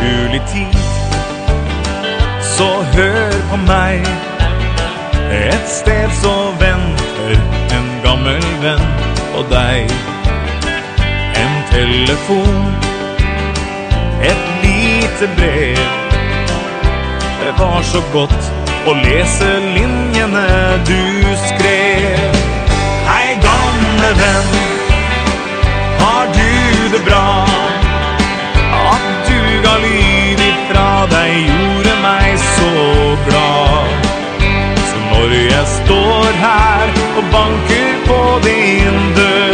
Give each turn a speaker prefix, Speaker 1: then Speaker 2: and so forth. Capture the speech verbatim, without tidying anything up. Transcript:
Speaker 1: overskuelig tid. Så hør på meg, et sted så venter en gammel venn på deg. En telefon, et lite brev. Det var så godt å lese linjene du skrev. Hei gamle venn, har du det bra? At du ga liv ifra deg gjorde meg så glad. Så når jeg står her og banker på din dør,